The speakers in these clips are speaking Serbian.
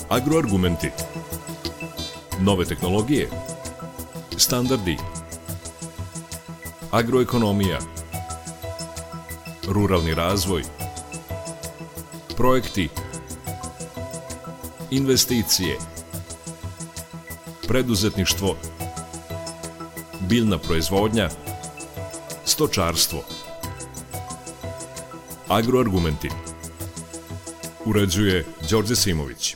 Agroargumenti. Nove tehnologije. Standardi. Agroekonomija. Ruralni razvoj. Projekti. Investicije. Preduzetništvo. Biljna proizvodnja. Stočarstvo. Agroargumenti. Uređuje Đorđe Simović.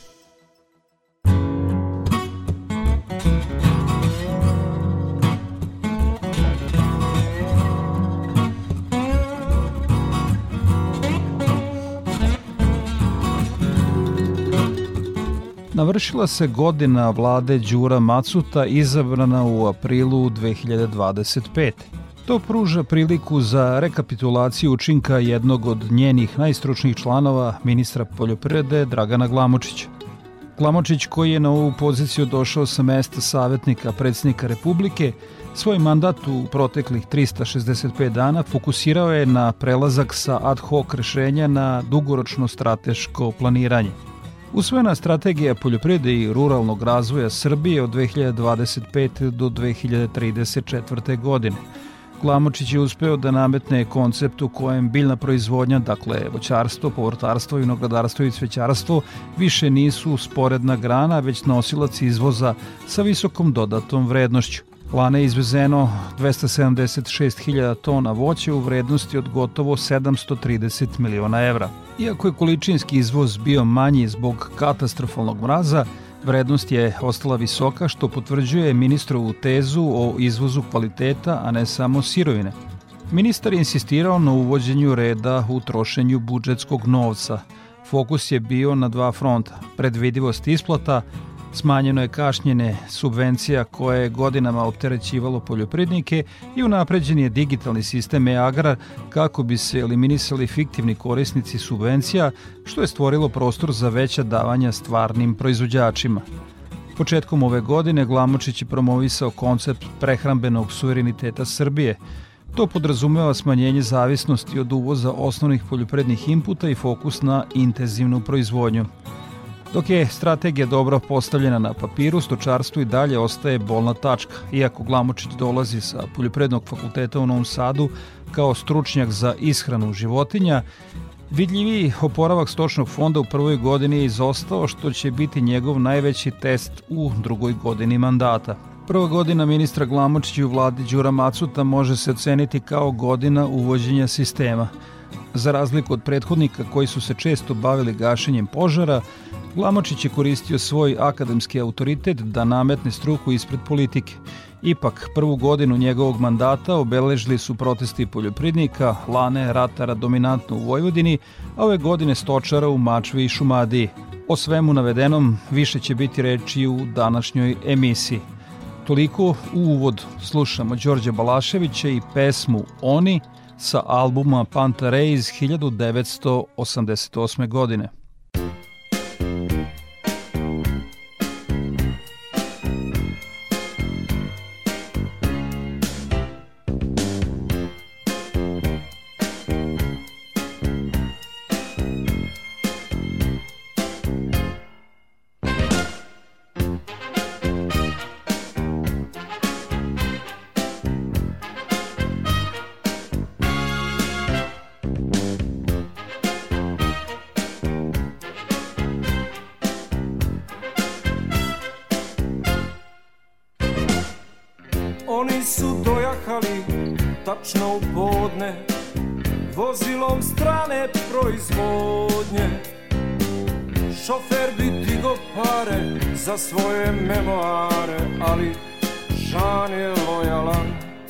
Navršila se godina vlade Đura Macuta izabrana u aprilu 2025. To pruža priliku za rekapitulaciju učinka jednog od njenih najstručnijih članova, ministra poljoprivrede Dragana Glamočića. Glamočić, koji je na ovu poziciju došao sa mesta savjetnika predsjednika Republike, svoj mandat u proteklih 365 dana fokusirao je na prelazak sa ad hoc rešenja na dugoročno strateško planiranje. Usvojena strategija poljoprivrede i ruralnog razvoja Srbije od 2025. do 2034. godine. Glamočić je uspeo da nametne koncept u kojem biljna proizvodnja, dakle voćarstvo, povrtarstvo, vinogradarstvo i cvećarstvo, više nisu sporedna grana, već nosilac izvoza sa visokom dodatom vrednošću. Lane je izvezeno 276.000 tona voća u vrednosti od gotovo 730 miliona evra. Iako je količinski izvoz bio manji zbog katastrofalnog mraza, vrednost je ostala visoka, što potvrđuje ministrovu tezu o izvozu kvaliteta, a ne samo sirovine. Ministar je insistirao na uvođenju reda u trošenju budžetskog novca. Fokus je bio na dva fronta: predvidivost isplata, smanjeno je kašnjenje subvencija koje je godinama opterećivalo poljoprivrednike i unapređen je digitalni sistem e-agrar kako bi se eliminisali fiktivni korisnici subvencija, što je stvorilo prostor za veća davanja stvarnim proizvođačima. Početkom ove godine Glamočić je promovisao koncept prehrambenog suvereniteta Srbije. To podrazumeva smanjenje zavisnosti od uvoza osnovnih poljoprivrednih inputa i fokus na intenzivnu proizvodnju. Dok je strategija dobro postavljena na papiru, stočarstvo i dalje ostaje bolna tačka. Iako Glamočić dolazi sa Poljoprivrednog fakulteta u Novom Sadu kao stručnjak za ishranu životinja, vidljiviji oporavak stočnog fonda u prvoj godini je izostao, što će biti njegov najveći test u drugoj godini mandata. Prva godina ministra Glamočića u vladi Đura Macuta može se oceniti kao godina uvođenja sistema. Za razliku od prethodnika koji su se često bavili gašenjem požara, Glamočić je koristio svoj akademski autoritet da nametne struku ispred politike. Ipak, prvu godinu njegovog mandata obeležili su protesti poljoprivrednika, lane, ratara dominantno u Vojvodini, a ove godine stočara u Mačvi i Šumadiji. O svemu navedenom više će biti reči u današnjoj emisiji. Toliko u uvod. Slušamo Đorđa Balaševića i pesmu Oni sa albuma Pantare iz 1988. godine. Oni su dojahali tačno u podne vozilom strane proizvodnje. Šofer bi digo pare za svoje memoare, ali Žan je lojalan.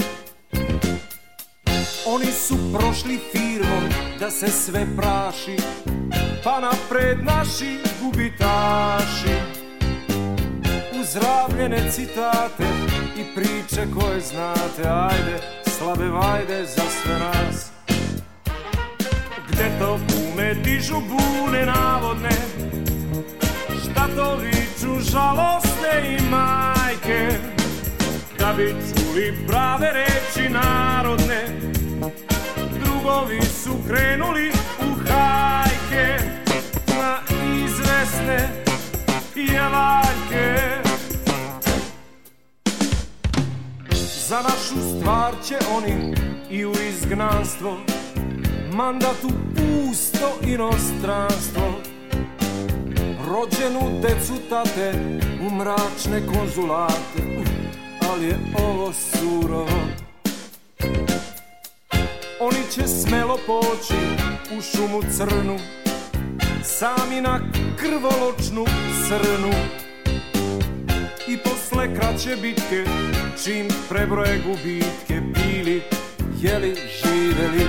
Oni su prošli firmom da se sve praši, pa napred naši gubitaši. Uzravljene citate i priče koje znate, ajde, slabe vajde za sve nas. Gde to kume dižu bune navodne, šta to viču žalosne i majke, da bi čuli prave reči narodne. Drugovi su krenuli u hajke na izvesne će oni i u izgnanstvo, mandat u pusto inostranstvo. Rođenu decu tate u mračne konzulate, ali je ovo surovo. Oni će smelo poći u šumu crnu, sami na krvoločnu srnu. I posle kraće bitke, čim prebroje gubitke, bili, jeli, živeli.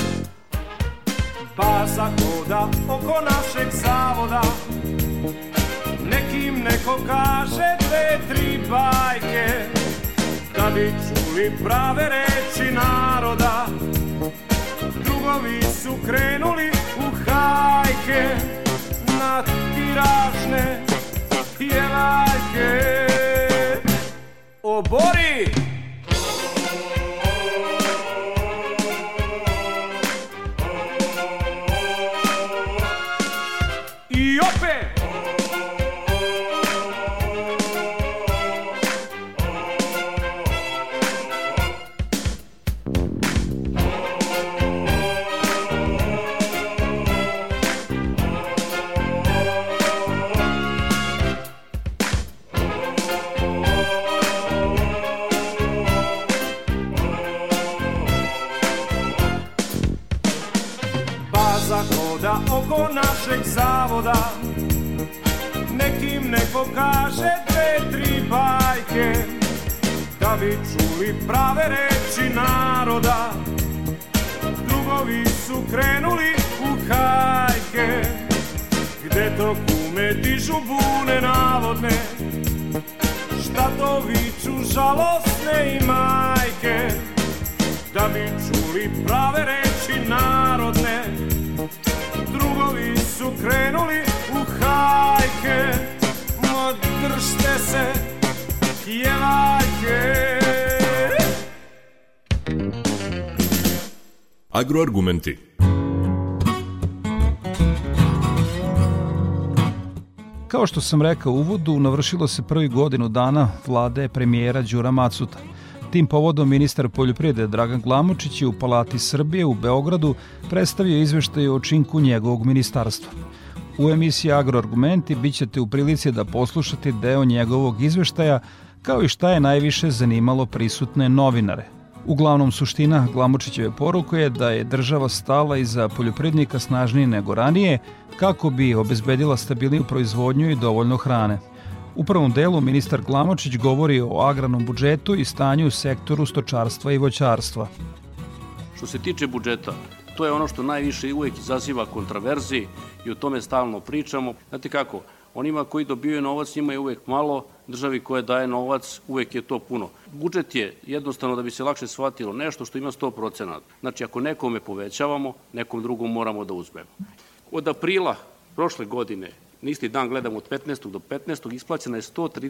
Baza hoda oko našeg zavoda, nekim neko kaže 2-3 bajke, da bi čuli prave reči naroda. Drugovi su krenuli u hajke na tiražne pjevajke. Obori! I opet! Oko našeg zavoda, nekim neko kaže 2-3 bajke, da bi čuli prave reči naroda. Drugovi su krenuli u hajke, gde to kume dižu bune navodne, šta to viču žalosne i majke, da bi čuli prave reči narodne. Drugovi su krenuli u hajke, no držte se, pjevajke. Agroargumenti. Kao što sam rekao u uvodu, navršilo se prvi godinu dana vlade premijera Đura Macuta. Tim povodom ministar poljoprivrede Dragan Glamočić je u Palati Srbije u Beogradu predstavio izveštaj o učinku njegovog ministarstva. U emisiji Agroargumenti bit ćete u prilici da poslušate deo njegovog izveštaja, kao i šta je najviše zanimalo prisutne novinare. Uglavnom, suština Glamočićeve poruke je da je država stala iza poljoprivrednika snažnije nego ranije, kako bi obezbedila stabilniju proizvodnju i dovoljno hrane. U prvom delu ministar Glamočić govori o agrarnom budžetu i stanju u sektoru stočarstva i voćarstva. Što se tiče budžeta, to je ono što najviše uvek izaziva kontraverziji i o tome stalno pričamo. Znate kako, onima koji dobijaju novac njima je uvek malo, državi koja daje novac uvek je to puno. Budžet je jednostavno, da bi se lakše shvatilo, nešto što ima 100%. Znači ako nekome povećavamo, nekom drugom moramo da uzmemo. Od aprila prošle godine, na isti dan gledamo od 15. do 15. isplaćena je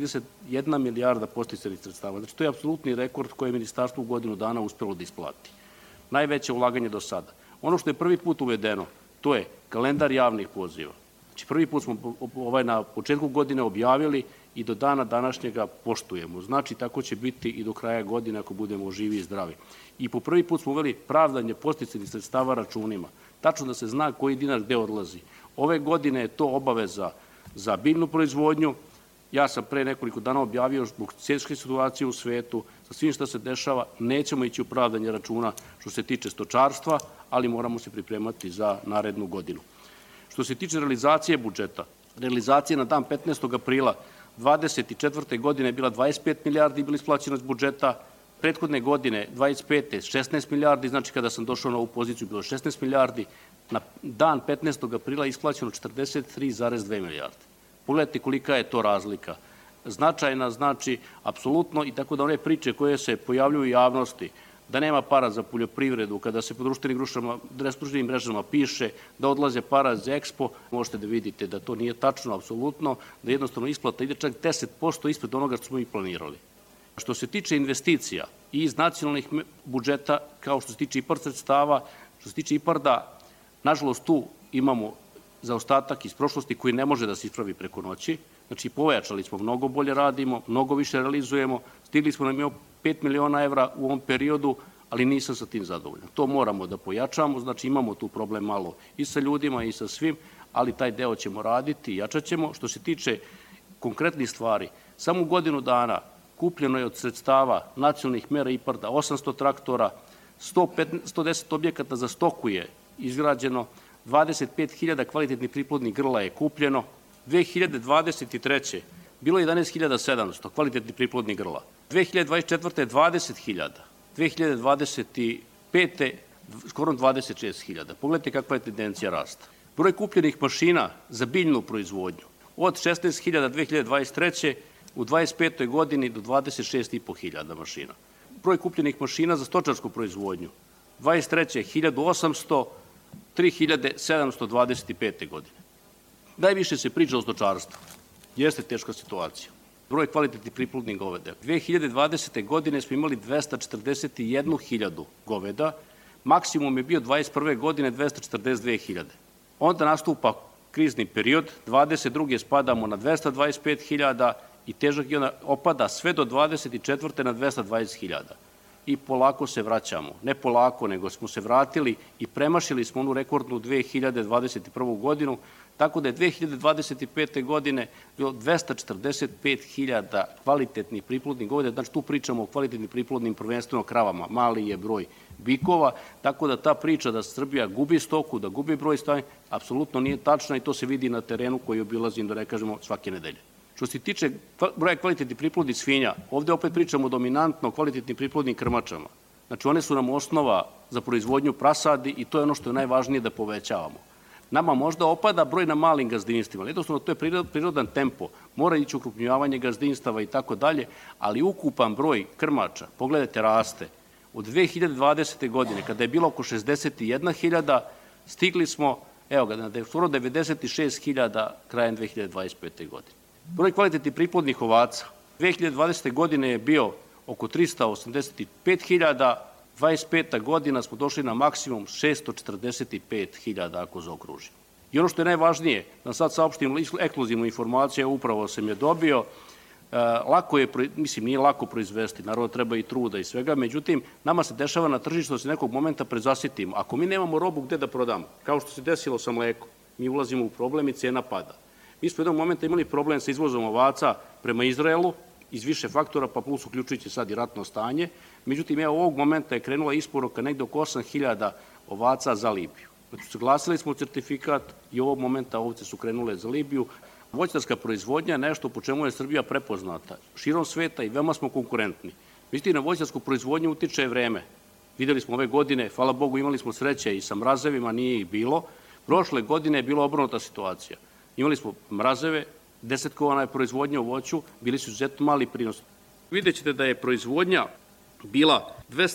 131 milijarda podsticajnih sredstava. Znači to je apsolutni rekord koje je ministarstvo u godinu dana uspelo da isplati. Najveće ulaganje do sada. Ono što je prvi put uvedeno, to je kalendar javnih poziva. Znači prvi put smo na početku godine objavili i do dana današnjega poštujemo. Znači tako će biti i do kraja godine ako budemo živi i zdravi. I po prvi put smo uveli pravdanje podsticajnih sredstava računima. Tačno da se zna koji dinar gde odlazi. Ove godine je to obaveza za biljnu proizvodnju. Ja sam pre nekoliko dana objavio zbog teške situacije u svetu, sa svim što se dešava, nećemo ići u pravdanje računa što se tiče stočarstva, ali moramo se pripremati za narednu godinu. Što se tiče realizacije budžeta, realizacija na dan 15. aprila 24. godine je bila 25 milijardi bila isplaćena iz budžeta, prethodne godine 25. 16 milijardi, znači kada sam došao na ovu poziciju bilo 16 milijardi, na dan 15. aprila isplaćeno 43,2 milijarde. Pogledajte kolika je to razlika. Značajna, znači, apsolutno, i tako da one priče koje se pojavljuju u javnosti, da nema para za poljoprivredu, kada se po društvenim mrežama piše da odlaze para za Expo, možete da vidite da to nije tačno, apsolutno, da jednostavno isplata ide čak 10% ispred onoga što smo i planirali. Što se tiče investicija i iz nacionalnih budžeta, kao što se tiče IPARD sredstava, što se tiče IPARD-a, nažalost tu imamo zaostatak iz prošlosti koji ne može da se ispravi preko noći. Znači, pojačali smo, mnogo bolje radimo, mnogo više realizujemo, stigli smo na 5 miliona evra u ovom periodu, ali nisam sa tim zadovoljan. To moramo da pojačamo, znači imamo tu problem malo i sa ljudima i sa svim, ali taj deo ćemo raditi, jačat ćemo. Što se tiče konkretnih stvari, samo u godinu dana kupljeno je od sredstava nacionalnih mera IPARD-a 800 traktora, 110 objekata za stoku je izgrađeno, 25.000 kvalitetnih priplodnih grla je kupljeno, 2023. bilo je 11.700 kvalitetnih priplodnih grla, 2024. je 20.000, 2025. skoro 26.000. Pogledajte kakva je tendencija rasta. Broj kupljenih mašina za biljnu proizvodnju od 16.000 2023. u 25. godini do 26.500 mašina. Broj kupljenih mašina za stočarsku proizvodnju 23. 1.800, 3.725. godine. Najviše se priča o stočarstvu. Jeste teška situacija. Broj kvalitetnih priplodnih goveda. 2020. godine smo imali 241.000 goveda, maksimum je bio 21. godine 242.000. Onda nastupa krizni period, 22. spadamo na 225.000 i težak je onda opada sve do 24. na 220.000. I polako se vraćamo. Ne polako, nego smo se vratili i premašili smo onu rekordnu 2021. godinu, tako da je 2025. godine bilo 245.000 kvalitetnih priplodnih goveda, znači tu pričamo o kvalitetnim priplodnim prvenstveno kravama, mali je broj bikova, tako da ta priča da Srbija gubi stoku, da gubi broj stanja, apsolutno nije tačna i to se vidi na terenu koji obilazim, da ne kažemo, svake nedelje. Što se tiče broja kvalitetnih priplodnih svinja, ovde opet pričamo dominantno o kvalitetnim priplodnim krmačama. Znači one su nam osnova za proizvodnju prasadi i to je ono što je najvažnije da povećavamo. Nama možda opada broj na malim gazdinstvima, ali jednostavno to je prirodan tempo, mora ići ukrupnjavanje gazdinstava i tako dalje, ali ukupan broj krmača, pogledajte, raste. Od 2020. godine, kada je bilo oko 61.000, stigli smo, evo ga, na skoro 96.000 krajem 2025. godine. Broj kvalitetnih priplodnih ovaca 2020. godine je bio oko 385.000, 25. godina smo došli na maksimum 645.000 ako zaokružimo. I ono što je najvažnije, da sad saopštim ekskluzivnu informaciju, upravo sam je dobio, lako je, mislim, nije lako proizvesti, naravno treba i truda i svega, međutim, nama se dešava na tržištu da se nekog momenta prezasitimo. Ako mi nemamo robu gde da prodamo, kao što se desilo sa mlekom, mi ulazimo u problem i cena pada. Mi smo jednog momenta imali problem sa izvozom ovaca prema Izraelu, iz više faktora, pa plus uključujući sad i ratno stanje. Međutim, evo ovog momenta je krenula isporuka negde oko 8.000 ovaca za Libiju. Znači, saglasili smo certifikat i ovog momenta ovce su krenule za Libiju. Voćarska proizvodnja je nešto po čemu je Srbija prepoznata širom sveta i veoma smo konkurentni. Međutim, na voćarsku proizvodnju utiče vreme. Videli smo ove godine, hvala Bogu, imali smo sreće i sa mrazevima, nije ih bilo. Prošle godine je bila obrnuta situacija. Imali smo mrazeve, desetkovana je proizvodnja u voću, bili su izuzetno mali prinos. Vidjet ćete da je proizvodnja bila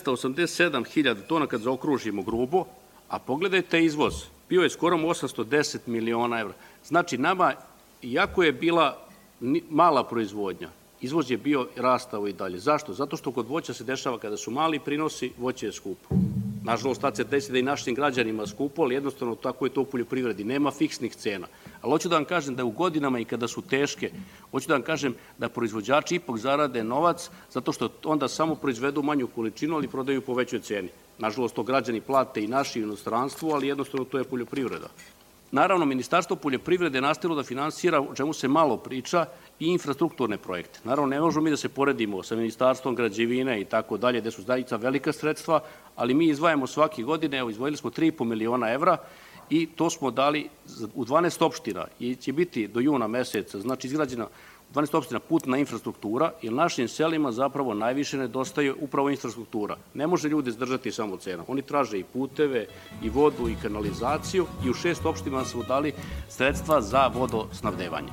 287.000 tona kad zaokružimo grubo, a pogledajte izvoz, bio je skoro 810 miliona evra. Znači, nama, iako je bila mala proizvodnja, izvoz je bio rastao i dalje. Zašto? Zato što kod voća se dešava kada su mali prinosi, voće je skupo. Nažalost, tad se desi da i našim građanima skupo, ali jednostavno tako je to u poljoprivredi. Nema fiksnih cena. Ali hoću da vam kažem da u godinama i kada su teške, hoću da vam kažem da proizvođači ipak zarade novac, zato što onda samo proizvedu manju količinu, ali prodaju po većoj ceni. Nažalost, to građani plate i naši u inostranstvu, ali jednostavno to je poljoprivreda. Naravno, Ministarstvo poljoprivrede je nastavilo da finansira, o čemu se malo priča, i infrastrukturne projekte. Naravno, ne možemo mi da se poredimo sa Ministarstvom građevine i tako dalje, gde su zaista velika sredstva, ali mi izdvajamo svake godine, evo, izdvojili smo 3,5 miliona evra i to smo dali u 12 opština i će biti do juna meseca, znači izgrađena 12 opština putna infrastruktura, jer našim selima zapravo najviše nedostaje upravo infrastruktura. Ne može ljudi zdržati samo cena. Oni traže i puteve, i vodu, i kanalizaciju i u 6 opština smo dali sredstva za vodosnabdevanje.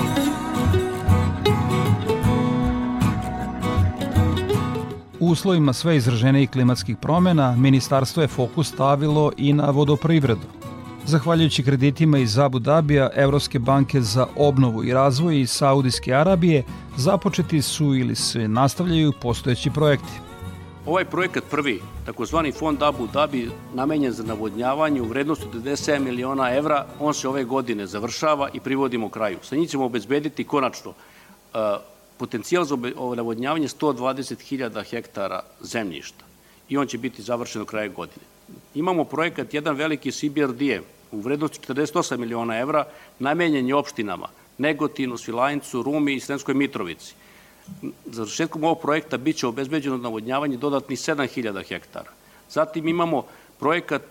U uslovima sve izraženijih klimatskih promjena, ministarstvo je fokus stavilo i na vodoprivredu. Zahvaljujući kreditima iz Abu Dabija, Evropske banke za obnovu i razvoj iz Saudijske Arabije, započeti su ili se nastavljaju postojeći projekti. Ovaj projekat prvi, takozvani fond Abu Dhabi, namenjen za navodnjavanje u vrednosti od 97 miliona evra, on se ove godine završava i privodimo kraju. Sa njim ćemo obezbediti konačno potencijal za navodnjavanje 120.000 hektara zemljišta i on će biti završen do kraja godine. Imamo projekat, jedan veliki CBRD u vrednosti 48 miliona evra, namenjen je opštinama Negotinu, Svilajncu, Rumi i Sremskoj Mitrovici. Završetkom ovog projekta biće obezbeđeno navodnjavanje dodatnih 7.000 hektara. Zatim imamo projekat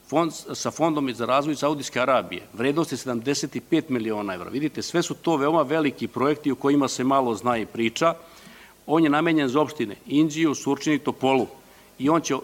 sa Fondom za razvoj Saudijske Arabije, vrednosti 75 miliona evra. Vidite, sve su to veoma veliki projekti u kojima se malo zna i priča. On je namenjen za opštine Inđiju, Surčin i Topolu i on će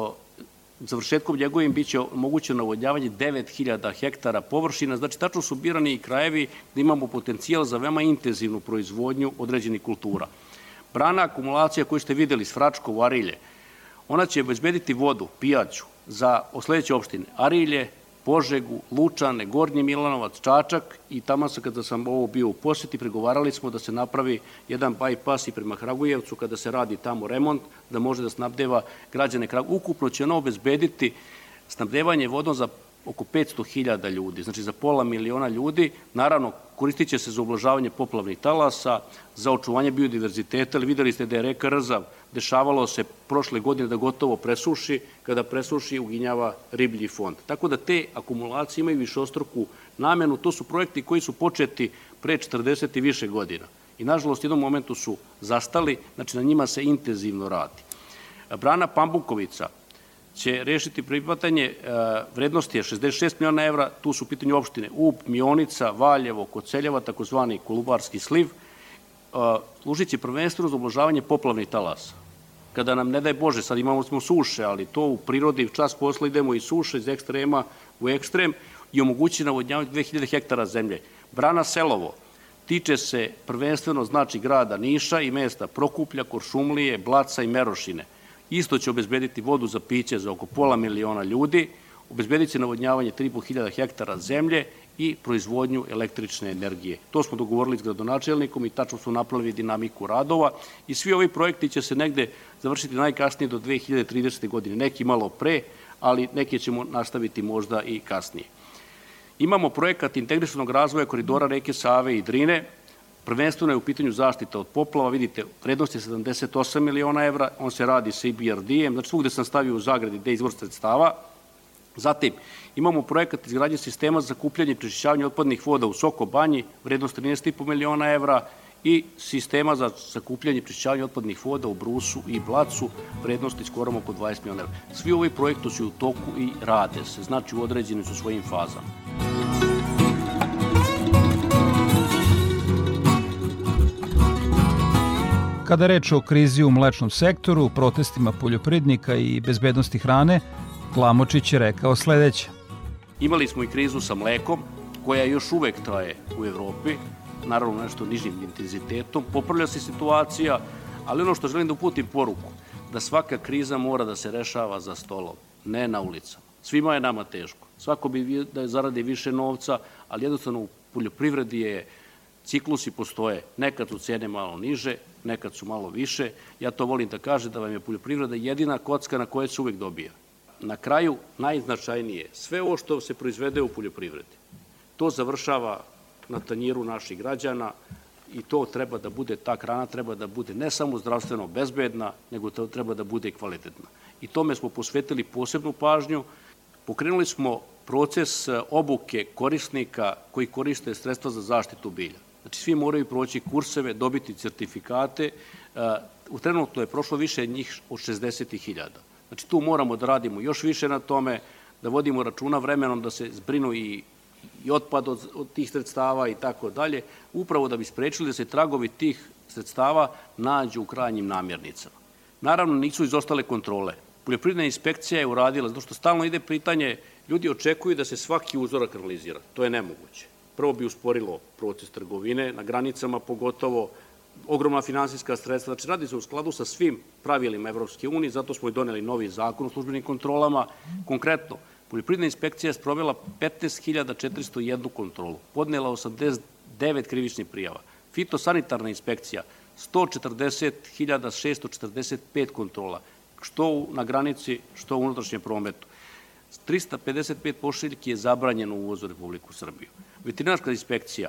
završetkom njegovim biće omogućeno navodnjavanje 9.000 hektara površina, znači tačno su birani i krajevi gde imamo potencijal za veoma intenzivnu proizvodnju određenih kultura. Brana akumulacija koju ste videli s Vračkovo, Arilje, ona će obezbediti vodu, pijaću, za sledeće opštine Arilje, Požegu, Lučane, Gornji Milanovac, Čačak i tamo kada sam ovo bio u poseti, pregovarali smo da se napravi jedan bypass i prema Kragujevcu kada se radi tamo remont, da može da snabdeva građane Kragujevca. Ukupno će ono obezbediti snabdevanje vodom za oko 500.000 ljudi, znači za pola miliona ljudi. Naravno, koristit će se za ublažavanje poplavnih talasa, za očuvanje biodiverziteta, ali videli ste da je reka Rzav, dešavalo se prošle godine da gotovo presuši, kada presuši uginjava riblji fond. Tako da te akumulacije imaju višestruku namenu, to su projekti koji su početi pre 40 i više godina. I nažalost, u jednom momentu su zastali, znači na njima se intenzivno radi. Brana Pambukovica će rešiti prihvatanje, vrednosti je 66 miliona evra, tu su u pitanju opštine Ub, Mionica, Valjevo, Koceljeva, takozvani Kolubarski sliv, služit će prvenstveno za ublažavanje poplavnih talasa. Kada nam, ne daj Bože, sad imamo suše, ali to u prirodi čas posla idemo iz suše, iz ekstrema u ekstrem i omogući navodnjavanje 2000 hektara zemlje. Brana Selovo tiče se prvenstveno znači grada Niša i mesta Prokuplja, Kuršumlije, Blaca i Merošine. Isto će obezbediti vodu za piće za oko pola miliona ljudi, obezbedit će navodnjavanje 3.500 hektara zemlje i proizvodnju električne energije. To smo dogovorili s gradonačelnikom i tačno smo napravili dinamiku radova i svi ovi projekti će se negde završiti najkasnije do 2030. godine. Neki malo pre, ali neke ćemo nastaviti možda i kasnije. Imamo projekat integrisanog razvoja koridora reke Save i Drine. Prvenstveno je u pitanju zaštita od poplava, vidite, vrednost je 78 miliona evra, on se radi sa IBRD-em, znači svugde sam stavio u zagradi gde je izvor sredstava. Zatim, imamo projekat izgradnje sistema za sakupljanje i prečišćavanje otpadnih voda u Soko Banji, vrednost 13,5 miliona evra i sistema za sakupljanje i prečišćavanje otpadnih voda u Brusu i Blacu, vrednosti skoro oko 20 miliona evra. Svi ovi projekti su u toku i rade se, znači u određenim su svojim fazama. Kada reč o krizi u mlečnom sektoru, protestima poljoprivrednika i bezbednosti hrane, Glamočić je rekao sledeće. Imali smo i krizu sa mlekom, koja još uvek traje u Evropi, naravno nešto nižim intenzitetom. Popravlja se situacija, ali ono što želim da uputim poruku, da svaka kriza mora da se rešava za stolom, ne na ulicama. Svima je nama teško. Svako bi da zaradi više novca, ali jednostavno u poljoprivredi je ciklusi postoje. Nekad su cene malo niže, nekad su malo više. Ja to volim da kažem da vam je poljoprivreda jedina kocka na kojoj se uvek dobija. Na kraju, najznačajnije, sve ovo što se proizvede u poljoprivredi, to završava na tanjiru naših građana i to treba da bude, ta hrana treba da bude ne samo zdravstveno bezbedna, nego to treba da bude i kvalitetna. I tome smo posvetili posebnu pažnju. Pokrenuli smo proces obuke korisnika koji koriste sredstva za zaštitu bilja. Znači, svi moraju proći kurseve, dobiti certifikate. Trenutno je prošlo više njih od 60.000. Znači, tu moramo da radimo još više na tome, da vodimo računa vremenom, da se zbrinu i otpad od tih sredstava i tako dalje, upravo da bi sprečili da se tragovi tih sredstava nađu u krajnjim namirnicama. Naravno, nisu izostale kontrole. Poljoprivredna inspekcija je uradila, zato što stalno ide pitanje, ljudi očekuju da se svaki uzorak analizira. To je nemoguće. Prvo bi usporilo proces trgovine, na granicama pogotovo, ogromna finansijska sredstva. Znači, radi se u skladu sa svim pravilima Evropske unije, zato smo i doneli novi zakon o službenim kontrolama. Konkretno, poljoprivredna inspekcija je sprovela 15.401 kontrolu, podnela 89 krivičnih prijava. Fitosanitarna inspekcija 140.645 kontrola. što na granici, što u unutrašnjem prometu. 355 pošiljki je zabranjeno uvoz u Republiku Srbiju. Veterinarska inspekcija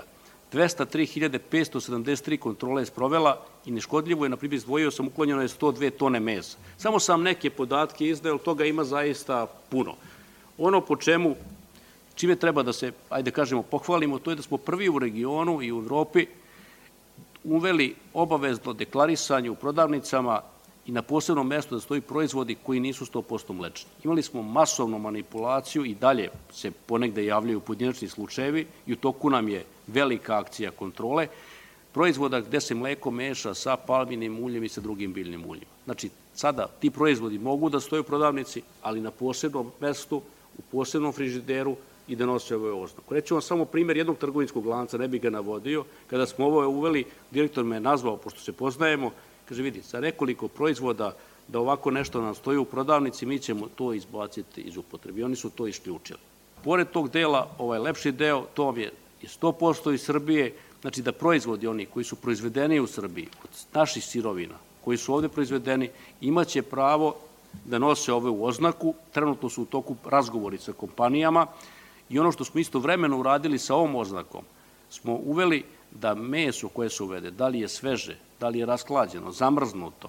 203.573 kontrole je sprovela i neškodljivo je, na primjer, izdvojio sam, uklonjeno je 102 tone mesa. Samo sam neke podatke izdao, toga ima zaista puno. Ono po čime treba da se, ajde kažemo, pohvalimo, to je da smo prvi u regionu i u Evropi uveli obavezno deklarisanje u prodavnicama i na posebnom mestu da stoji proizvodi koji nisu 100% mlečni. Imali smo masovnu manipulaciju i dalje se ponegde javljaju pojedinačni slučajevi i u toku nam je velika akcija kontrole proizvoda gde se mleko meša sa palminim uljem i sa drugim biljnim uljima. Znači, sada ti proizvodi mogu da stoje u prodavnici, ali na posebnom mestu, u posebnom frižideru i da nose ovaj oznaku. Reću vam samo primjer jednog trgovinskog lanca, ne bih ga navodio. Kada smo ovo uveli, direktor me je nazvao, pošto se poznajemo, kaže, vidi, sa nekoliko proizvoda da ovako nešto nam stoji u prodavnici, mi ćemo to izbaciti iz upotrebe. I oni su to isključili. Pored tog dela, ovaj lepši deo, to vam je 100% iz Srbije, znači da proizvodi oni koji su proizvedeni u Srbiji, od naših sirovina, koji su ovde proizvedeni, imaće pravo da nose ovu oznaku. Trenutno su u toku razgovori sa kompanijama i ono što smo istovremeno uradili sa ovom oznakom, smo uveli da meso koje se uvede, da li je sveže, da li je rasklađeno, zamrznuto,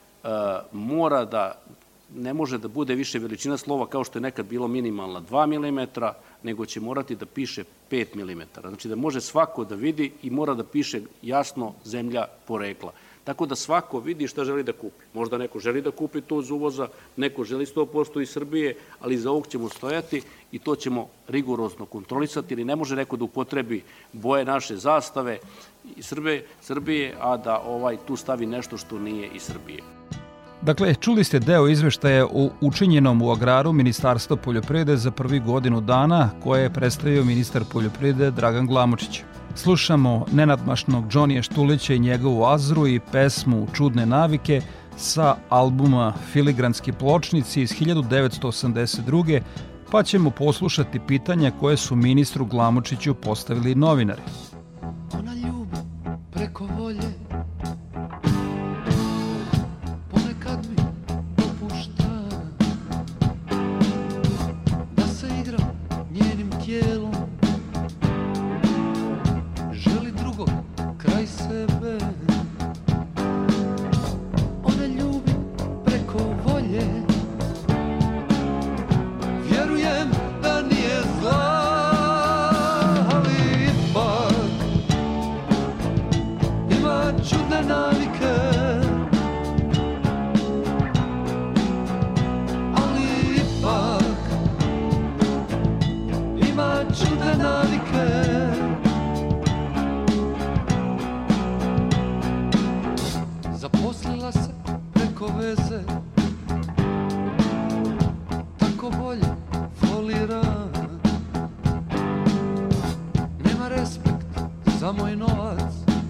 ne može da bude više veličina slova kao što je nekad bilo minimalna 2 mm, nego će morati da piše 5 mm. Znači da može svako da vidi i mora da piše jasno zemlja porekla. Tako da svako vidi šta želi da kupi. Možda neko želi da kupi to iz uvoza, neko želi 100% iz Srbije, ali za ovog ćemo stojati i to ćemo rigorozno kontrolisati, ili ne može neko da upotrebi boje naše zastave Srbije, a da tu stavi nešto što nije iz Srbije. Dakle, čuli ste deo izveštaja o učinjenom u agraru Ministarstva poljoprivrede za prvi godinu dana koje je predstavio ministar poljoprivrede Dragan Glamočić. Slušamo nenadmašnog Džonija Štulića i njegovu Azru i pesmu Čudne navike sa albuma Filigranski pločnici iz 1982. pa ćemo poslušati pitanja koje su ministru Glamočiću postavili novinari. Ona ljubi preko volje, ponekad mi dopušta da se igram njenim tijelom, želi drugog kraj sebe. Ona ljubi preko volje, vjerujem da nije zla, ali ipak ima čudne navike, ali ipak ima čudne navike. Zaposlila se preko veze, tako bolje folira, nema respekt za moj novac,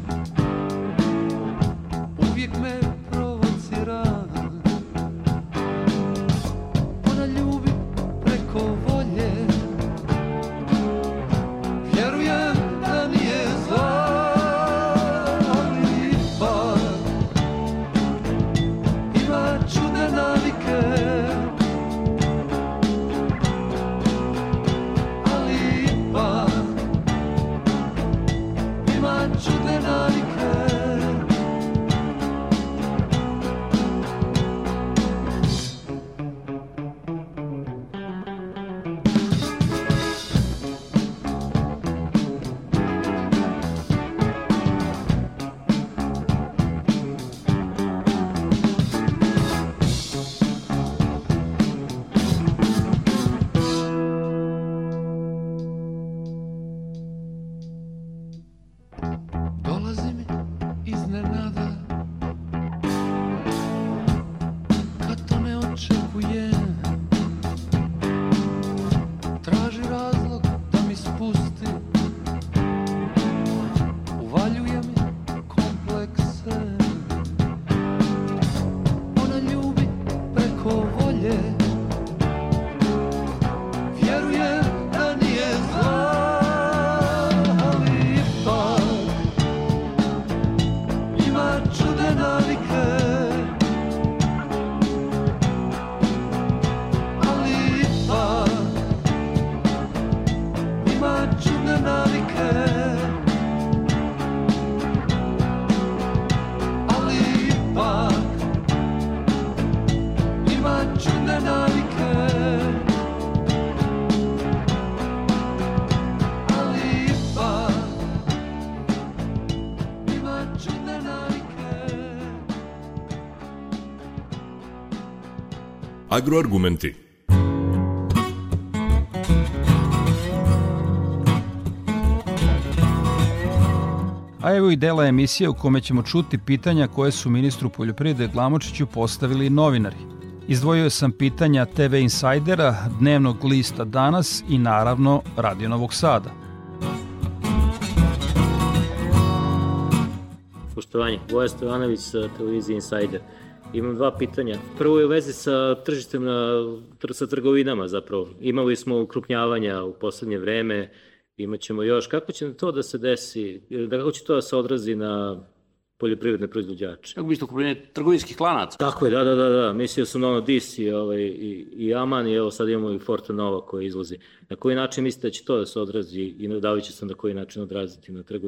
uvijek me provocira. Ona ljubi preko volje, vjerujem da nije zla, ali ipak ima čudne navike, ali ipak ima čudne navike. Agroargumenti. A evo i dela emisije u kome ćemo čuti pitanja koje su ministru poljoprivrede Glamočiću postavili novinari. Izdvojio sam pitanja TV Insajdera, dnevnog lista Danas i naravno Radio Novog Sada. Poštovanje, Voja Stevanović sa televizije Insajder. Imam dva pitanja. Prvo je u vezi sa tržištem, sa trgovinama zapravo. Imali smo ukrupnjavanja u poslednje vreme, imat ćemo još. Kako će to da se desi? Kako će to da se odrazi na poljoprivredne proizvođače? Kako biste ukrupnjenje trgovinskih lanaca? Tako je, da. Mislio sam na ono Dis i Aman i evo sad imamo i Forte Nova koja izlazi. Na koji način mislite da će to da se odrazi i da li će se na koji način odraziti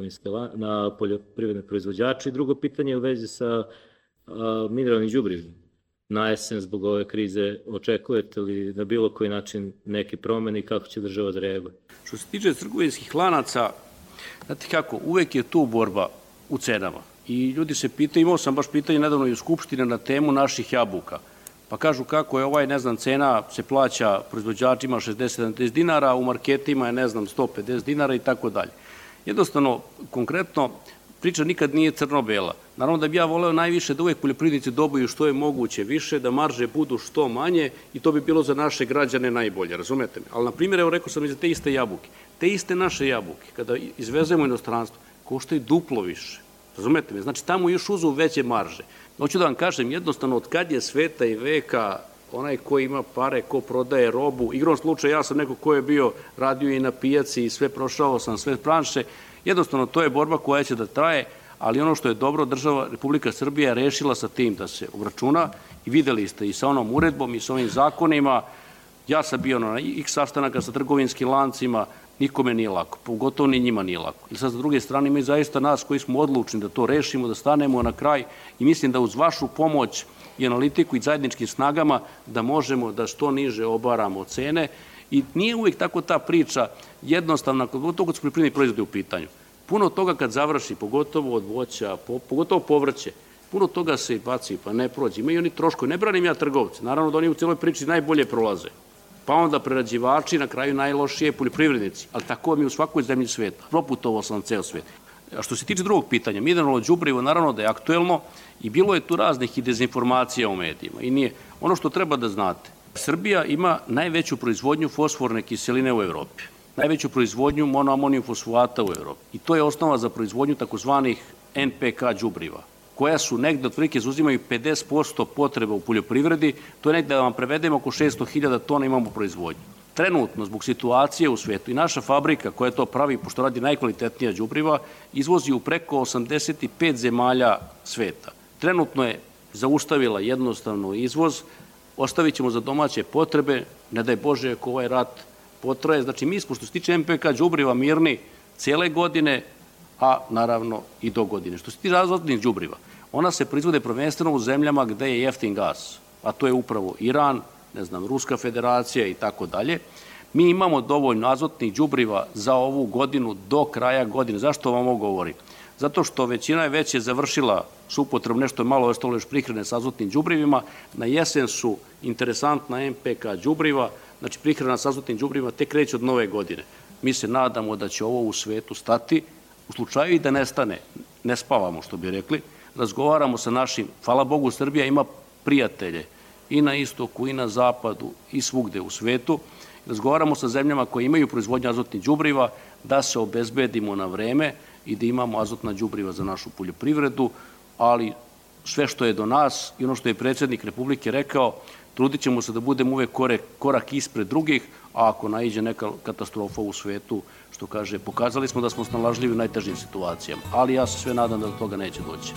na poljoprivredne proizvođače? I drugo pitanje je u vezi sa mineralnim đubrivima. Na jesen zbog ove krize očekujete li na bilo koji način neke promene i kako će država da reaguje? Što se tiče trgovinskih lanaca, znate kako, uvek je tu borba u cenama. I ljudi se pitaju, imao sam baš pitanje nedavno i u Skupštini na temu naših jabuka. Pa kažu kako je cena se plaća proizvođačima 60-70 dinara, u marketima je 150 dinara i tako dalje. Jednostavno, konkretno, priča nikad nije crno-bela. Naravno da bi ja voleo najviše da uvek poljoprivrednici dobiju što je moguće više, da marže budu što manje i to bi bilo za naše građane najbolje, razumete me? Ali, na primjer, evo rekao sam i za te iste jabuke. Te iste naše jabuke, kada izvezemo u inostranstvo, koštaju duplo više. Razumete me? Znači, tamo još uzu veće marže. Hoću da vam kažem, jednostavno, od kad je sveta i veka, onaj ko ima pare, ko prodaje robu, igrom slučaja, ja sam neko ko je bio, radio i na pijaci i sve prošao sam, sve branše, jednostavno, to je borba koja će da traje, ali ono što je dobro, država Republika Srbija je rešila sa tim da se obračuna i videli ste i sa onom uredbom i sa ovim zakonima. Ja sam bio na x sastanaka sa trgovinskim lancima, nikome nije lako, pogotovo ni njima nije lako. I sad, sa druge strane, mi zaista nas koji smo odlučni da to rešimo, da stanemo na kraj i mislim da uz vašu pomoć i analitiku i zajedničkim snagama da možemo da što niže obaramo cene i nije uvek tako ta priča jednostavna, pogotovo kad su poljoprivredni proizvodi u pitanju. Puno toga kad završi, pogotovo od voća, pogotovo povrće, puno toga se i baci, pa ne prođe. Imaju oni troškovi, ne branim ja trgovce, naravno da oni u celoj priči najbolje prolaze. Pa onda prerađivači, na kraju najlošije poljoprivrednici, ali tako mi u svakoj zemlji sveta. Proputovao sam ceo svet. A što se tiče drugog pitanja, mineralno đubrivo naravno da je aktuelno i bilo je tu raznih i dezinformacija u medijima. I nije. Ono što treba da znate, Srbija ima najveću proizvodnju fosforne kiseline u Evropi, najveću proizvodnju monoamonijum fosfata u Evropi. I to je osnova za proizvodnju takozvanih NPK đubriva, koja su negde otprilike zauzimaju 50% potreba u poljoprivredi, to je negde da vam prevedemo oko 600.000 tona imamo proizvodnju. Trenutno, zbog situacije u svetu i naša fabrika koja to pravi, pošto radi najkvalitetnija đubriva, izvozi u preko 85 zemalja sveta. Trenutno je zaustavila jednostavno izvoz, ostavit ćemo za domaće potrebe, ne daj Bože ako ovaj rat potraje. Znači, mi smo što se tiče NPK đubriva mirni cijele godine, a naravno i do godine. Što se tiče azotnih đubriva, ona se proizvode prvenstveno u zemljama gde je jeftin gas, a to je upravo Iran, Ruska federacija i tako dalje. Mi imamo dovoljno azotnih đubriva za ovu godinu do kraja godine. Zašto vam ovo govorim? Zato što većina je već završila s upotrebom, nešto je malo ostalo još prihrane sa azotnim đubrivima. Na jesen su interesantna NPK đubriva, znači prihrana sa azotnim đubrivima tek kreće od nove godine. Mi se nadamo da će ovo u svetu stati. U slučaju i da nestane, ne spavamo što bi rekli, razgovaramo sa našim, hvala Bogu, Srbija ima prijatelje i na istoku i na zapadu i svugde u svetu. Razgovaramo sa zemljama koje imaju proizvodnju azotnih đubriva da se obezbedimo na vreme i da imamo azotna đubriva za našu poljoprivredu, ali sve što je do nas i ono što je predsjednik Republike rekao, trudit ćemo se da budemo uvek korak ispred drugih, a ako naiđe neka katastrofa u svetu, što kaže, pokazali smo da smo snalažljivi u najtežim situacijama, ali ja se sve nadam da do toga neće doći.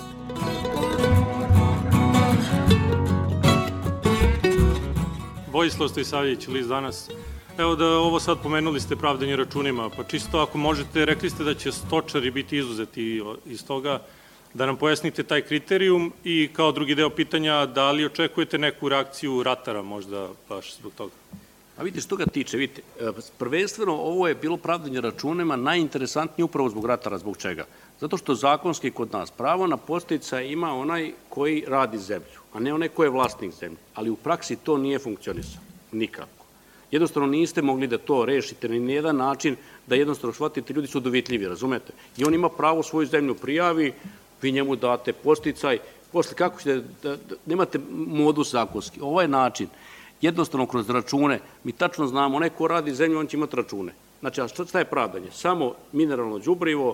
Vojislav Stojsavljević, List Danas. Evo da ovo sad pomenuli ste pravdanje računima, pa čisto ako možete, rekli ste da će stočari biti izuzeti iz toga, da nam pojasnite taj kriterijum i kao drugi deo pitanja, da li očekujete neku reakciju ratara možda baš zbog toga? A vidite, što ga tiče, vidite, prvenstveno ovo je bilo pravdanje računima najinteresantnije upravo zbog ratara, zbog čega? Zato što zakonski kod nas pravo na podsticaj ima onaj koji radi zemlju, a ne onaj koji je vlasnik zemlje. Ali u praksi to nije funkcionisalo, nikako. Jednostavno niste mogli da to rešite ni jedan način da jednostavno shvatite, ljudi su dovitljivi, razumete? I on ima pravo svoju zemlju prijavi, vi njemu date podsticaj, posle kako ćete, nemate modus zakonski. Ovaj način, jednostavno kroz račune, mi tačno znamo, onaj ko radi zemlju, on će imati račune. Znači, a šta je pravdanje? Samo mineralno đubrivo,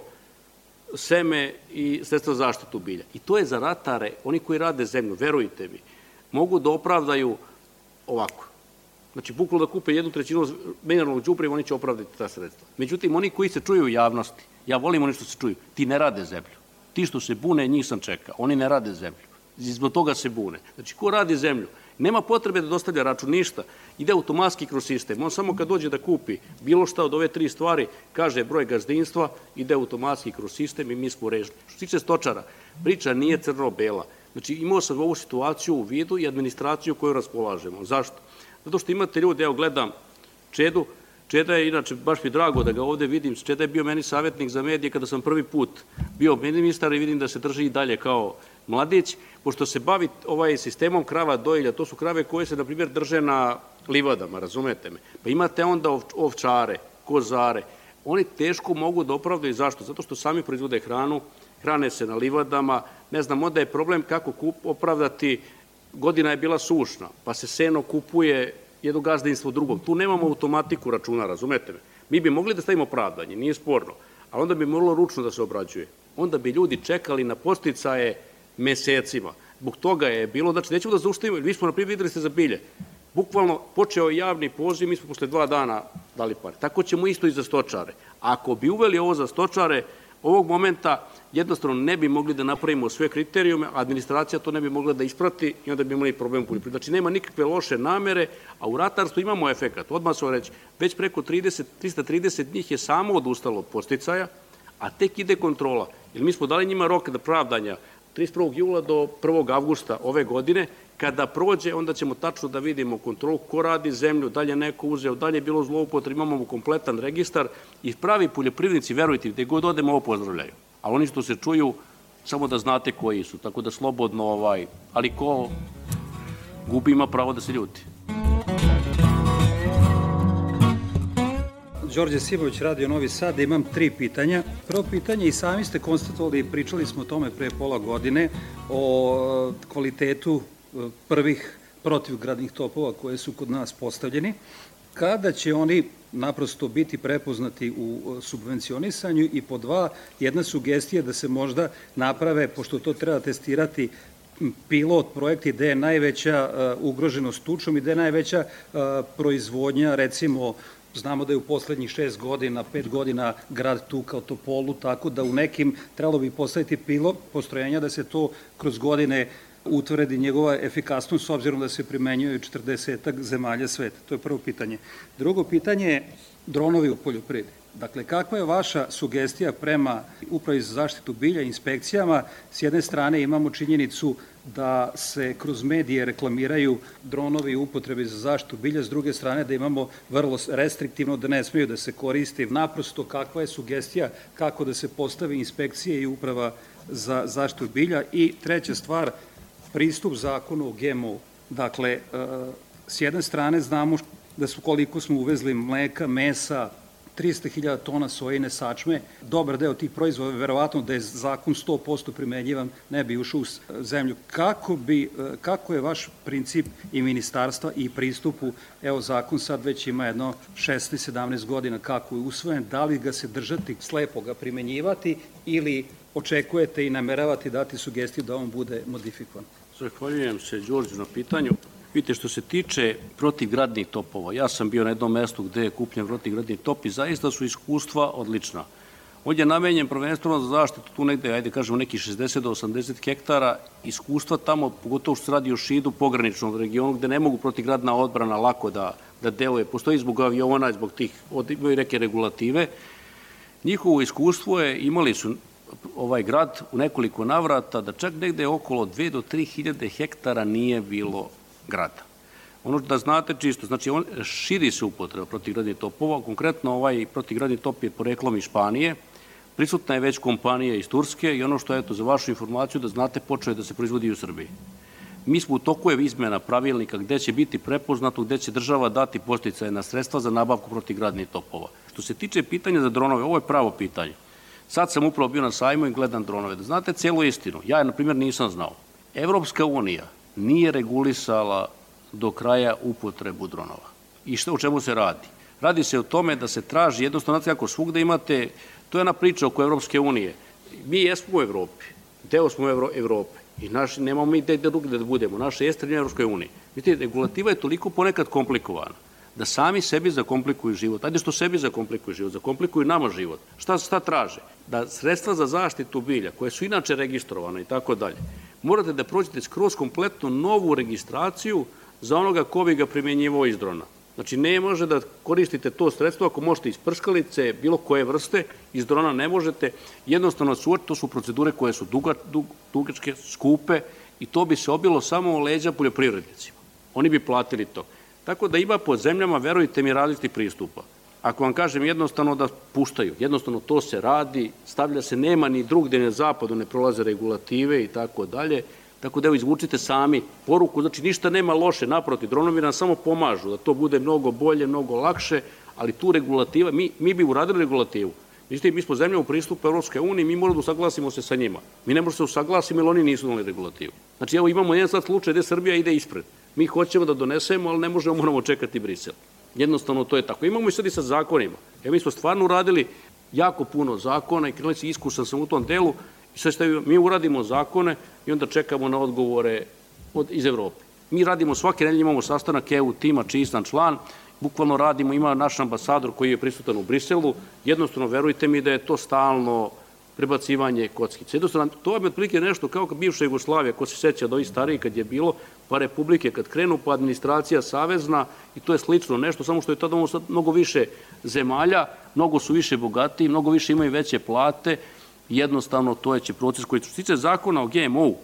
seme i sredstva zaštitu bilja. I to je za ratare, oni koji rade zemlju, verujte mi, mogu da opravdaju ovako. Znači, bukvalno da kupe 1/3 mineralnog đubriva, oni će opravdati ta sredstva. Međutim, oni koji se čuju u javnosti, ja volim oni što se čuju, ti ne rade zemlju. Ti što se bune, njih sam čekao, oni ne rade zemlju. Zbog toga se bune. Znači, ko radi zemlju? Nema potrebe da dostavlja račun ništa, ide automatski kroz sistem. On samo kad dođe da kupi bilo šta od ove 3 stvari, kaže broj gazdinstva, ide automatski kroz sistem i mi smo rešili. Što se tiče stočara, priča nije crno-bela. Znači, imao sam ovu situaciju u vidu i administraciju koju raspolažemo. Zašto? Zato što imate ljudi, evo gledam Čedu, Čeda je, inače, baš mi drago da ga ovde vidim, Čeda je bio meni savjetnik za medije kada sam prvi put bio ministar i vidim da se drži i dalje kao mladić, pošto se bavi sistemom krava dojilja, to su krave koje se, na primjer, drže na livadama, razumete me? Pa imate onda ovčare, kozare, oni teško mogu da opravdaju. Zašto? Zato što sami proizvode hranu, hrane se na livadama, ne znam, onda je problem kako opravdati, godina je bila sušna, pa se seno kupuje jedno gazdinstvo drugom. Tu nemamo automatiku računa, razumete me? Mi bi mogli da stavimo pravdanje, nije sporno, ali onda bi moralo ručno da se obrađuje. Onda bi ljudi čekali na podsticaje mesecima. Zbog toga je bilo, znači nećemo da zaustavimo, mi smo, na primjer, videli ste za bilje. Bukvalno počeo je javni poziv, mi smo posle 2 dana dali pare. Tako ćemo isto i za stočare. Ako bi uveli ovo za stočare, ovog momenta jednostavno ne bi mogli da napravimo sve kriterijume, administracija to ne bi mogla da isprati i onda bi imali problem u poljoprivredi. Znači, nema nikakve loše namere, a u ratarstvu imamo efekat. Odmah ću reći, već preko 330 njih je samo odustalo od podsticaja, a tek ide kontrola. Jer mi smo dali njima rok da pravdanja 31. jula do 1. avgusta ove godine. Kada prođe, onda ćemo tačno da vidimo kontrolu ko radi zemlju, da li je neko uzeo, da li je bilo zloupotrebe, imamo kompletan registar i pravi poljoprivrednici, verujte, gde god odemo, ovo pozdravljaju. Ali oni što se čuju, samo da znate koji su, tako da slobodno, ali ko gubi ima pravo da se ljuti. Đorđe Simović, Radio Novi Sad, imam 3 pitanja. Prvo pitanje, i sami ste konstatovali, pričali smo o tome pre pola godine, o kvalitetu prvih protivgradnih topova koje su kod nas postavljeni. Kada će oni naprosto biti prepoznati u subvencionisanju? I po 2, jedna sugestija da se možda naprave, pošto to treba testirati, pilot projekti gde je najveća ugroženost tučom i gde je najveća proizvodnja, recimo, znamo da je u poslednjih 6 godina, 5 godina grad tukao Topolu, tako da u nekim trebalo bi postaviti pilot postrojenja da se to kroz godine utvrdi njegova efikasnost, s obzirom da se primenjuju 40 zemalja sveta. To je prvo pitanje. Drugo pitanje je dronovi u poljoprivredi. Dakle, kakva je vaša sugestija prema Upravi za zaštitu bilja i inspekcijama? S jedne strane imamo činjenicu da se kroz medije reklamiraju dronovi u upotrebi za zaštitu bilja, s druge strane da imamo vrlo restriktivno da ne smiju da se koriste. Naprosto, kakva je sugestija kako da se postavi inspekcije i Uprava za zaštitu bilja? I treća stvar, pristup zakonu o GMO. Dakle, s jedne strane znamo da su koliko smo uvezli mleka, mesa, 300.000 tona sojine sačme, dobar deo tih proizvoda, verovatno da je zakon 100% primenjivan, ne bi ušao u zemlju. Kako je vaš princip i ministarstva i pristupu, evo zakon sad već ima jedno 16-17 godina kako je usvojen, da li ga se držati, slepo ga primenjivati ili očekujete i nameravate dati sugestiju da on bude modifikovan? Zahvaljujem se, Đorđu, na pitanju. Vidite, što se tiče protivgradnih topova, ja sam bio na jednom mestu gde je kupljen protivgradni top i zaista su iskustva odlična. On je namenjen prvenstveno za zaštitu, tu negde, ajde kažemo, nekih 60 do 80 hektara, iskustva tamo, pogotovo što se radi o šidu pograničnog regionu, gde ne mogu protivgradna odbrana lako da deluje. Postoji zbog aviona, zbog tih, imaju neke regulative. Njihovo iskustvo je, imali su ovaj grad u nekoliko navrata, da čak negde okolo 2 do 3 hiljade hektara nije bilo grada. Ono da znate čisto, znači širi se upotreba protivgradnih topova, konkretno ovaj protivgradni top je poreklom iz Španije, prisutna je već kompanija iz Turske i ono što je, za vašu informaciju, da znate, počeo je da se proizvodi u Srbiji. Mi smo u toku izmena pravilnika gde će biti prepoznato, gde će država dati podsticajna sredstva za nabavku protivgradnih topova. Što se tiče pitanja za dronove, ovo je pravo pitanje. Sad sam upravo bio na sajmu i gledam dronove. Da znate celu istinu, ja na primjer nisam znao. Evropska unija nije regulisala do kraja upotrebu dronova. I o čemu se radi? Radi se o tome da se traži, jednostavno, znate kako svugde imate, to je jedna priča oko Evropske unije. Mi jesmo u Evropi, deo smo Evrope i nemamo mi gde drugde da budemo, naše jeste u Evropskoj uniji. Vidite, regulativa je toliko ponekad komplikovana da sami sebi zakomplikuju život. Ajde što sebi zakomplikuju život, zakomplikuju nama život. Šta traže? Da sredstva za zaštitu bilja, koje su inače registrovane i tako dalje, morate da prođete skroz kompletno novu registraciju za onoga ko bi ga primjenjivao iz drona. Znači, ne može da koristite to sredstvo ako možete iz prskalice, bilo koje vrste, iz drona ne možete. Jednostavno, to su procedure koje su dugačke, skupe i to bi se obilo samo o leđa poljoprivrednicima. Oni bi platili to. Tako da ima po zemljama, verujte mi, različitih pristupa. Ako vam kažem jednostavno da puštaju, jednostavno to se radi, stavlja se, nema ni drugde, ni zapadu, ne prolaze regulative i tako dalje. Tako da evo izvučite sami poruku, znači ništa nema loše, naprotiv, dronovi nam samo pomažu da to bude mnogo bolje, mnogo lakše, ali tu regulativa, mi bi uradili regulativu. Mi smo zemlja u pristupu Evropske unije, mi moramo da usaglasimo se sa njima. Mi ne možemo da se usaglasimo jer oni nisu doneli regulativu. Znači evo imamo jedan sad slučaj gde Srbija ide ispred. Mi hoćemo da donesemo, ali ne možemo, moramo čekati Brisel. Jednostavno to je tako. Imamo i sad i sa zakonima. Evo mi smo stvarno uradili jako puno zakona i krenuli se, iskusan sam u tom delu. I sad mi uradimo zakone i onda čekamo na odgovore iz Evrope. Mi radimo svake nedelje, imamo sastanak EU tima, čiji sam član, bukvalno radimo, ima naš ambasador koji je prisutan u Briselu, jednostavno verujte mi da je to stalno prebacivanje kockice. Jednostavno, to je otprilike nešto kao bivša Jugoslavija, ko se seća da ovih stariji kad je bilo, pa republike kad krenu, pa administracija savezna i to je slično nešto, samo što je tada mnogo više zemalja, mnogo su više bogatiji, mnogo više imaju veće plate. Jednostavno, to je proces koji se tiče zakona o GMO-u.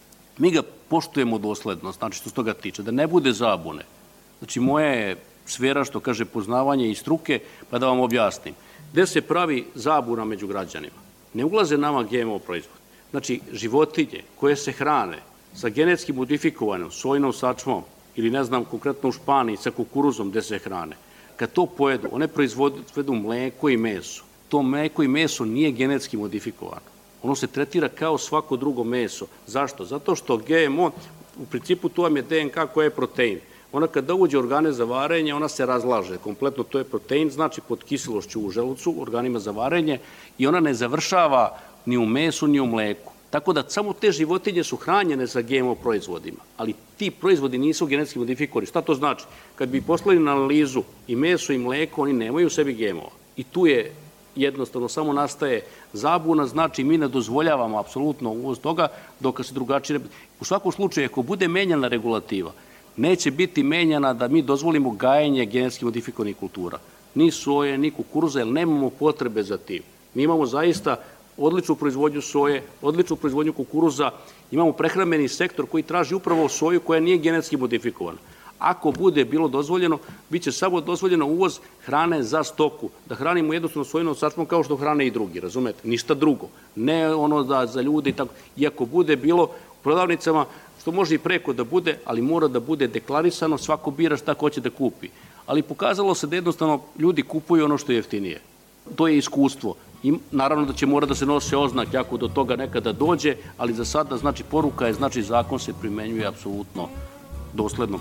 Mi ga poštujemo dosledno, znači što se toga tiče, da ne bude zabune. Znači, moja je sfera, što kaže, poznavanje i struke, pa da vam objasnim. Gde se pravi zabuna među građanima? Ne ulaze nama GMO proizvod. Znači, životinje koje se hrane sa genetski modifikovanom sojnom sačmom ili, ne znam, konkretno u Španiji sa kukuruzom gde se hrane, kad to pojedu, one proizvedu mleko i meso. To mleko i meso nije genetski modifikovano. Ono se tretira kao svako drugo meso. Zašto? Zato što GMO, u principu to vam je DNK koja je protein. Ona kada uđe u organe za varenje, ona se razlaže. Kompletno to je protein, znači pod kiselošću u želucu, organima za varenje i ona ne završava ni u mesu, ni u mleku. Tako da samo te životinje su hranjene sa GMO proizvodima, ali ti proizvodi nisu genetski modifikovani. Šta to znači? Kad bi poslali na analizu i meso i mleko, oni nemaju u sebi GMO. I tu je jednostavno samo nastaje zabuna, znači mi ne dozvoljavamo apsolutno uvoz toga, dok se drugačije... U svakom slučaju, ako bude menjana regulativa, neće biti menjana da mi dozvolimo gajenje genetski modifikovanih kultura. Ni soje, ni kukuruza, jer nemamo potrebe za tim. Mi imamo zaista odličnu proizvodnju soje, odličnu proizvodnju kukuruza, imamo prehrambeni sektor koji traži upravo soju koja nije genetski modifikovana. Ako bude bilo dozvoljeno, bit će samo dozvoljeno uvoz hrane za stoku, da hranimo jednostavno sojnom sačmom kao što hrane i drugi, razumete? Ništa drugo. Ne ono da za ljude i tako. Iako bude bilo u prodavnicama, što može i preko da bude, ali mora da bude deklarisano, svako bira šta hoće da kupi. Ali pokazalo se da jednostavno ljudi kupuju ono što je jeftinije. To je iskustvo. I naravno da će mora da se nose oznak ako do toga nekada dođe, ali za sada, znači, poruka je, znači, zakon se primenjuje apsolutno dosledno.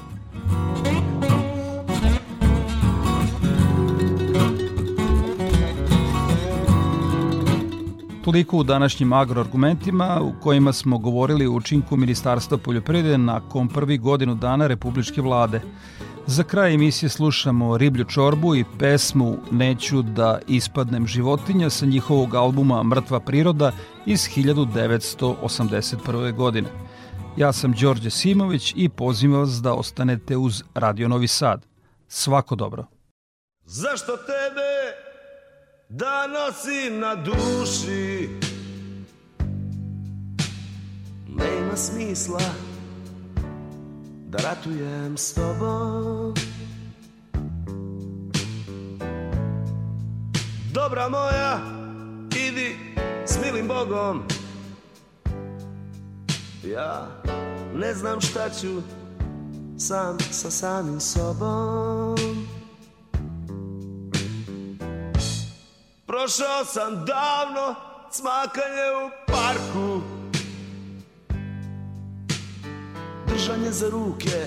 Toliko u današnjim agroargumentima u kojima smo govorili o učinku Ministarstva poljoprivrede nakon prvih godinu dana Republičke vlade. Za kraj emisije slušamo Riblju čorbu i pesmu Neću da ispadnem životinja sa njihovog albuma Mrtva priroda iz 1981. godine. Ja sam Đorđe Simović i pozivam vas da ostanete uz Radio Novi Sad. Svako dobro. Zašto tebe da nosim na duši? Nema smisla da ratujem s tobom. Dobra moja, idi s milim Bogom. Ja ne znam šta ću sam sa samim sobom. Prošao sam davno cmakanje u parku, držanje za ruke,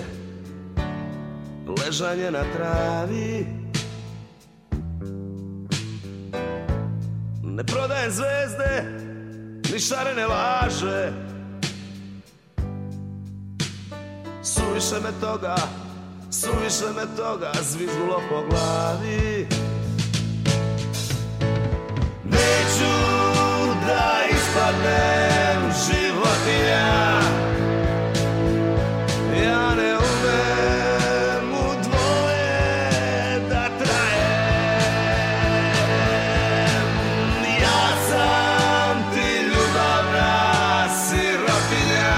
ležanje na travi. Ne prodajem zvezde, ni šarene laže, suviše me toga zviznulo po glavi. Neću da ispadnem životinja, ja ne umem u dvoje da trajem. Ja sam ti ljubavna sirotinja,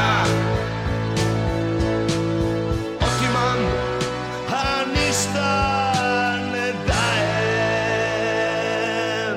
otimam, a ništa ne dajem.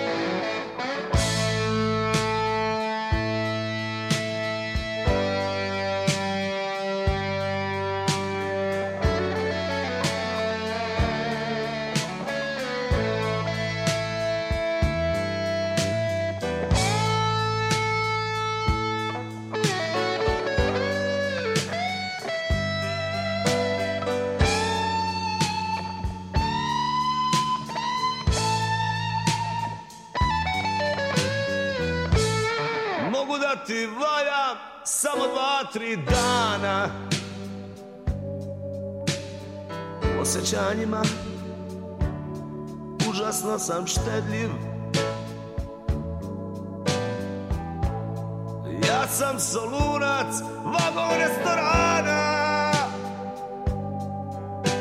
Mogu da ti valjam samo 2-3 dana, u osjećanjima užasno sam štedljiv. Ja sam solunac, vagon restorana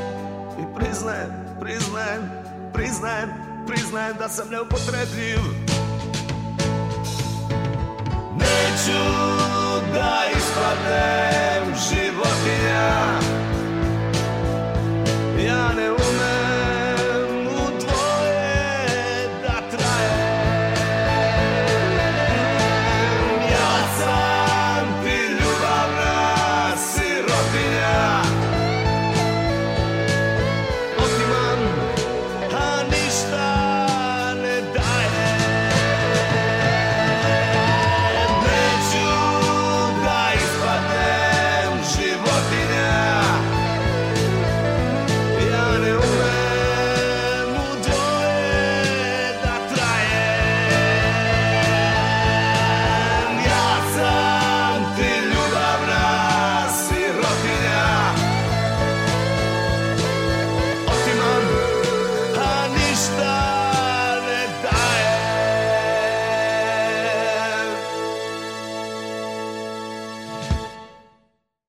i priznajem da sam neupotrebljiv.